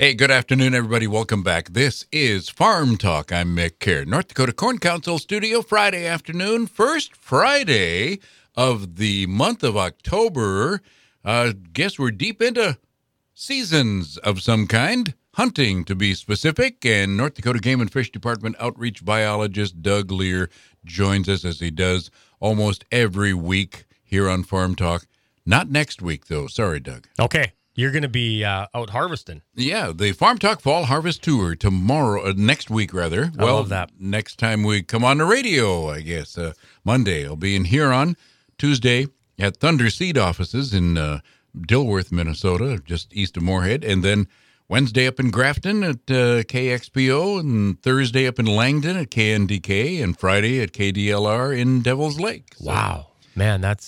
Hey, good afternoon, everybody. Welcome back. This is Farm Talk. I'm Mick Kerr. North Dakota Corn Council studio, Friday afternoon, first Friday of the month of October. Guess we're deep into seasons of some kind, hunting to be specific, and North Dakota Game and Fish Department outreach biologist Doug Lear joins us as he does almost every week here on Farm Talk. Not next week, though. Sorry, Doug. Okay. You're going to be out harvesting. Yeah, the Farm Talk Fall Harvest Tour tomorrow, next week rather. I love that. Next time we come on the radio, I guess, Monday. I'll be in Huron, Tuesday at Thunder Seed offices in Dilworth, Minnesota, just east of Moorhead, and then Wednesday up in Grafton at KXPO, and Thursday up in Langdon at KNDK, and Friday at KDLR in Devil's Lake. So, wow. Man, that's,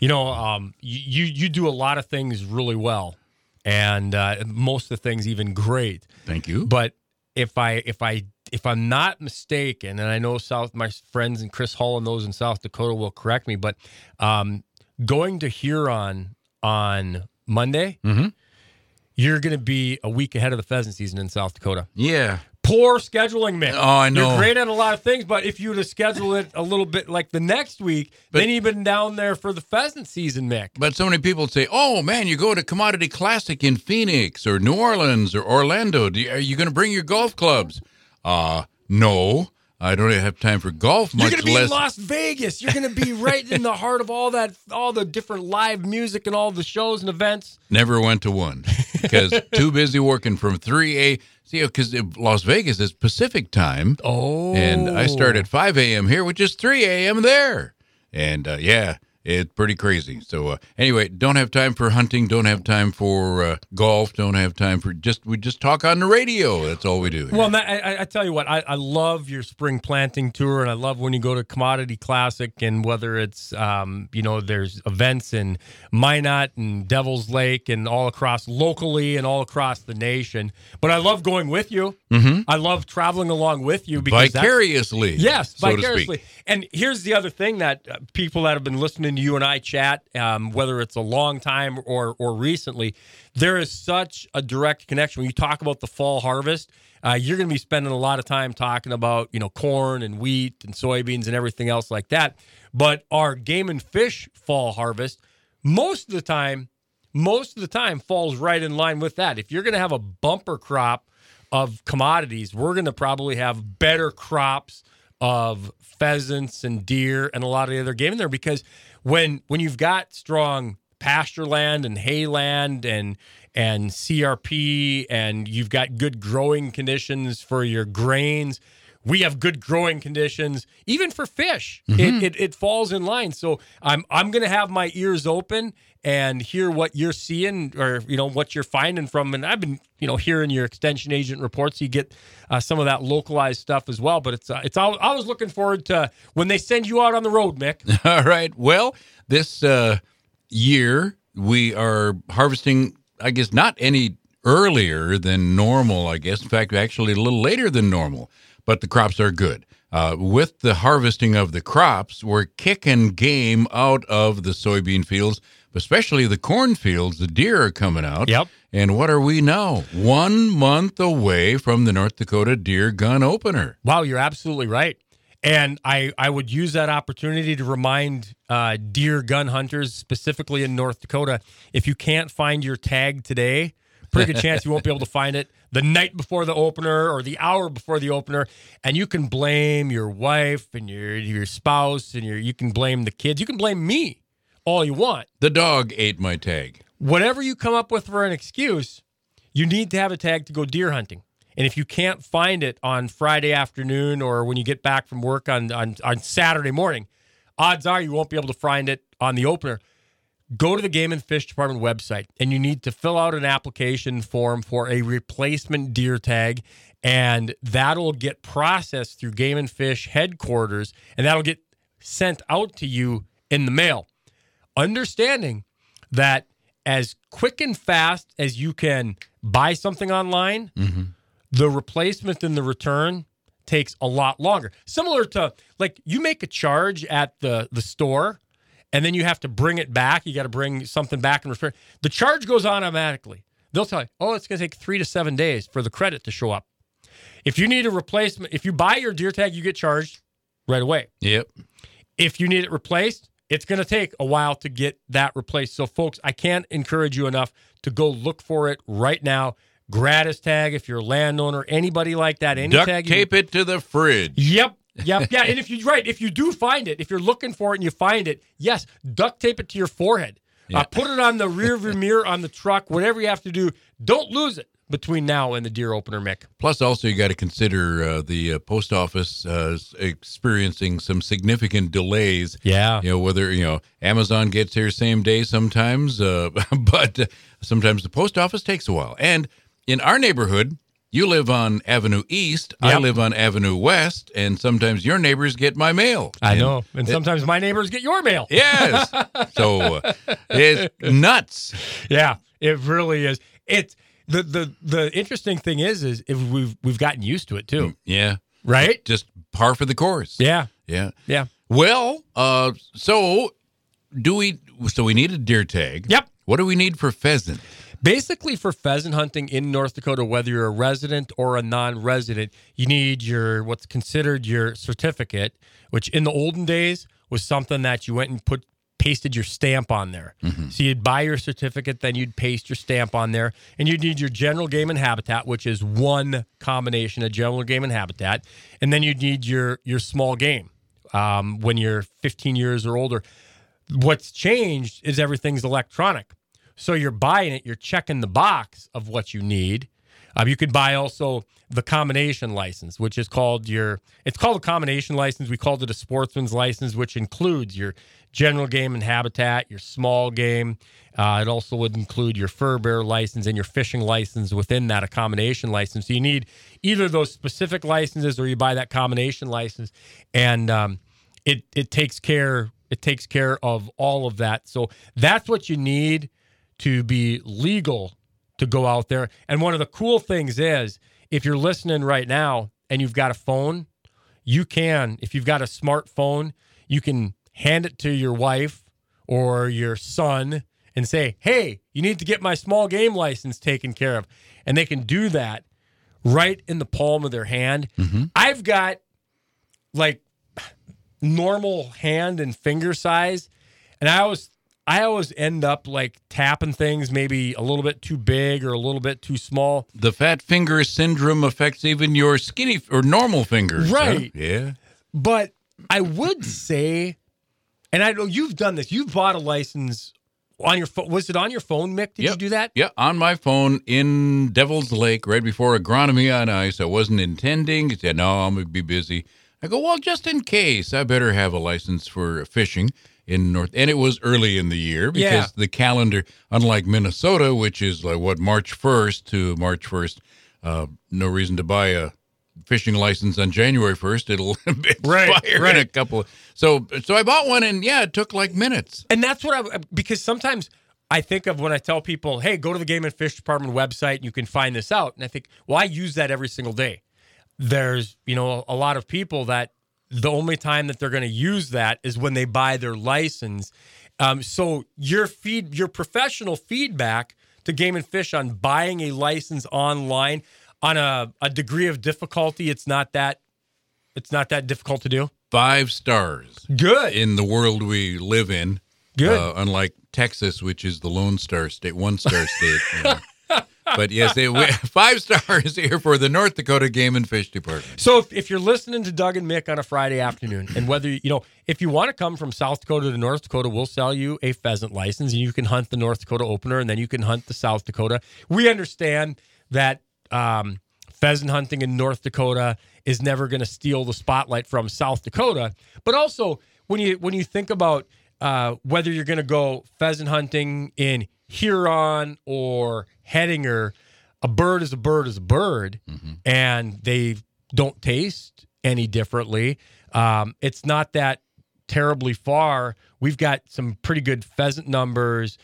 you do a lot of things really well. And most of the things even great. Thank you. But if I'm not mistaken, and I know my friends and Chris Hall and those in South Dakota will correct me, but going to Huron on Monday, you're going to be a week ahead of the pheasant season in South Dakota. Yeah. Poor scheduling, Mick. Oh, I know. You're great at a lot of things, but if you would have scheduled it a little bit like the next week, then you've been down there for the pheasant season, Mick. But so many people say, oh, man, you go to Commodity Classic in Phoenix or New Orleans or Orlando. Are you going to bring your golf clubs? No. I don't have time for golf, much less. You're going to be in Las Vegas. You're going to be right in the heart of all the different live music and all the shows and events. Never went to one because too busy working from 3 a.m. See, because Las Vegas is Pacific time. Oh. And I start at 5 a.m. here, which is 3 a.m. there. And, it's pretty crazy. So, anyway, don't have time for hunting, don't have time for golf, don't have time for we just talk on the radio. That's all we do here. Well, I tell you what, I love your spring planting tour, and I love when you go to Commodity Classic, and whether it's, there's events in Minot and Devil's Lake and all across locally and all across the nation. But I love going with you. Mm-hmm. I love traveling along with you. Because vicariously. Yes, so vicariously. And here's the other thing that people that have been listening to you and I chat, whether it's a long time or recently, there is such a direct connection. When you talk about the fall harvest, you're going to be spending a lot of time talking about, corn and wheat and soybeans and everything else like that. But our game and fish fall harvest, most of the time falls right in line with that. If you're going to have a bumper crop of commodities, we're going to probably have better crops of pheasants and deer and a lot of the other game in there, because when you've got strong pasture land and hay land and CRP, and you've got good growing conditions for your grains, we have good growing conditions even for fish. Mm-hmm. It falls in line. So I'm going to have my ears open and hear what you're seeing, or what you're finding from. And I've been hearing your extension agent reports. You get some of that localized stuff as well. But it's always looking forward to when they send you out on the road, Mick. All right. Well, this year we are harvesting, I guess, not any earlier than normal. I guess, in fact, actually a little later than normal. But the crops are good. With the harvesting of the crops, we're kicking game out of the soybean fields, especially the corn fields. The deer are coming out. Yep. And what are we now? 1 month away from the North Dakota deer gun opener. Wow, you're absolutely right. And I would use that opportunity to remind deer gun hunters, specifically in North Dakota, if you can't find your tag today, pretty good chance you won't be able to find it the night before the opener or the hour before the opener. And you can blame your wife and your spouse, and you can blame the kids. You can blame me all you want. The dog ate my tag. Whatever you come up with for an excuse, you need to have a tag to go deer hunting. And if you can't find it on Friday afternoon or when you get back from work on Saturday morning, odds are you won't be able to find it on the opener. Go to the Game and Fish Department website, and you need to fill out an application form for a replacement deer tag, and that'll get processed through Game and Fish headquarters, and that'll get sent out to you in the mail. Understanding that as quick and fast as you can buy something online, the replacement and the return takes a lot longer. Similar to, like, you make a charge at the store, and then you have to bring it back. You got to bring something back and return. The charge goes on automatically. they'll tell you, oh, it's going to take 3 to 7 days for the credit to show up. If you need a replacement, if you buy your deer tag, you get charged right away. Yep. If you need it replaced, it's going to take a while to get that replaced. So, folks, I can't encourage you enough to go look for it right now. Gratis tag if you're a landowner, anybody like that. Any Duct tag tape it to the fridge. Yep. Yeah. And if you do find it, if you're looking for it and you find it, yes, duct tape it to your forehead. Yeah. Put it on the rear view mirror on the truck, whatever you have to do. Don't lose it between now and the deer opener, Mick. Plus, also, you got to consider the post office experiencing some significant delays. Yeah. Whether, Amazon gets here same day sometimes, but sometimes the post office takes a while. And in our neighborhood, you live on Avenue East, Yep. I live on Avenue West, and sometimes your neighbors get my mail. I know. And sometimes my neighbors get your mail. Yes. So it's nuts. Yeah, it really is. It's the interesting thing is if we've gotten used to it too. Yeah. Right? Just par for the course. Yeah. Yeah. Yeah. Well, so we need a deer tag. Yep. What do we need for pheasant? Basically, for pheasant hunting in North Dakota, whether you're a resident or a non-resident, you need what's considered your certificate, which in the olden days was something that you went and pasted your stamp on there. Mm-hmm. So you'd buy your certificate, then you'd paste your stamp on there, and you'd need your general game and habitat, which is one combination of general game and habitat, and then you'd need your small game when you're 15 years or older. What's changed is everything's electronic. So you're buying it, you're checking the box of what you need. You could buy also the combination license, which is it's called a combination license. We called it a sportsman's license, which includes your general game and habitat, your small game. It also would include your fur bear license and your fishing license within that, a combination license. So you need either those specific licenses or you buy that combination license, and it takes care of all of that. So that's what you need to be legal to go out there. And one of the cool things is, if you're listening right now and you've got a phone, if you've got a smartphone, you can hand it to your wife or your son and say, hey, you need to get my small game license taken care of. And they can do that right in the palm of their hand. Mm-hmm. I've got like normal hand and finger size, and I always end up like tapping things maybe a little bit too big or a little bit too small. The fat finger syndrome affects even your skinny or normal fingers. Right. Huh? Yeah. But I would say, and I know you've done this, you've bought a license on your phone. Was it on your phone, Mick? Did you do that? Yeah, on my phone in Devil's Lake right before Agronomy on Ice. I wasn't intending. He said, no, I'm going to be busy. I go, well, just in case, I better have a license for fishing in North, and it was early in the year because the calendar, unlike Minnesota, which is like March 1st to March 1st, no reason to buy a fishing license on January 1st. It'll expire in a couple of, so I bought one, and it took like minutes. And that's because sometimes I think of when I tell people, hey, go to the Game and Fish Department website and you can find this out. And I think, well, I use that every single day. There's, a lot of people that the only time that they're going to use that is when they buy their license. So your professional feedback to Game and Fish on buying a license online on a degree of difficulty, it's not that difficult to do. 5 stars. Good. In the world we live in. Good. Unlike Texas, which is the Lone Star State, 1-star state. But yes, 5 stars here for the North Dakota Game and Fish Department. So if you're listening to Doug and Mick on a Friday afternoon, and whether, if you want to come from South Dakota to North Dakota, we'll sell you a pheasant license, and you can hunt the North Dakota opener, and then you can hunt the South Dakota. We understand that pheasant hunting in North Dakota is never going to steal the spotlight from South Dakota. But also, when you think about whether you're going to go pheasant hunting in Huron or Hettinger, a bird is a bird is a bird, mm-hmm. and they don't taste any differently. It's not that terribly far. We've got some pretty good pheasant numbers,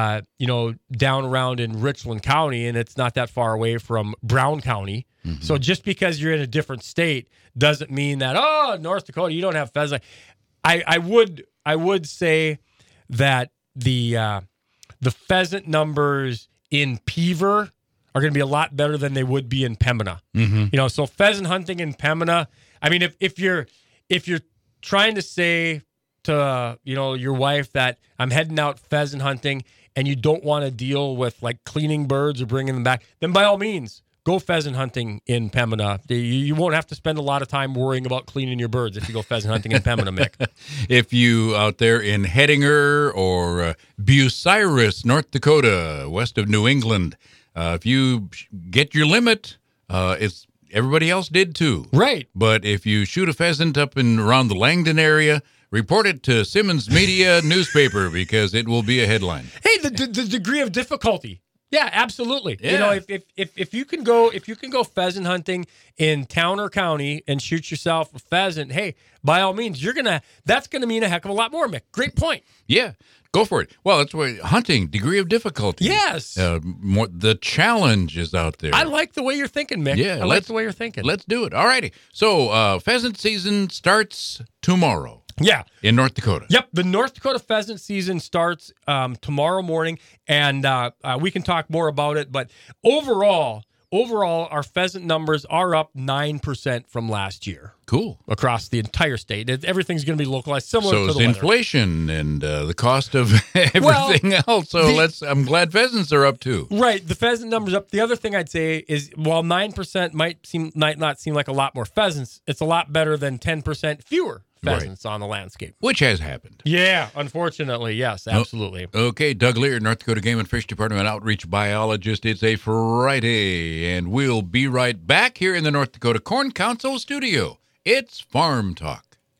down around in Richland County, and it's not that far away from Brown County. Mm-hmm. So just because you're in a different state doesn't mean that, North Dakota, you don't have pheasant. I would say that the pheasant numbers in Peaver are going to be a lot better than they would be in Pembina. Mm-hmm. So pheasant hunting in Pembina. I mean, if you're trying to say to your wife that I'm heading out pheasant hunting and you don't want to deal with like cleaning birds or bringing them back, then by all means go pheasant hunting in Pembina. You won't have to spend a lot of time worrying about cleaning your birds if you go pheasant hunting in Pembina, Mick. If you out there in Hettinger or Bucyrus, North Dakota, west of New England, if you get your limit, it's everybody else did too. Right. But if you shoot a pheasant up and around the Langdon area, report it to Simmons Media newspaper because it will be a headline. Hey, the degree of difficulty. Yeah, absolutely. Yeah. If you can go pheasant hunting in Towner County and shoot yourself a pheasant, hey, by all means, that's gonna mean a heck of a lot more, Mick. Great point. Yeah, go for it. Well, that's why hunting, degree of difficulty. Yes. More the challenge is out there. I like the way you're thinking, Mick. Yeah, I like the way you're thinking. Let's do it. All righty. So pheasant season starts tomorrow. Yeah. In North Dakota. Yep. The North Dakota pheasant season starts tomorrow morning, and we can talk more about it. But overall, our pheasant numbers are up 9% from last year. Cool. Across the entire state. Everything's going to be localized, similar to the weather. Inflation and the cost of everything else. So I'm glad pheasants are up too. Right. The pheasant numbers up. The other thing I'd say is while 9% might not seem like a lot more pheasants, it's a lot better than 10% fewer pheasants on the landscape. Which has happened. Yeah, unfortunately. Yes, absolutely. Okay, Doug Lear, North Dakota Game and Fish Department Outreach Biologist. It's a Friday, and we'll be right back here in the North Dakota Corn Council studio. It's Farm Talk.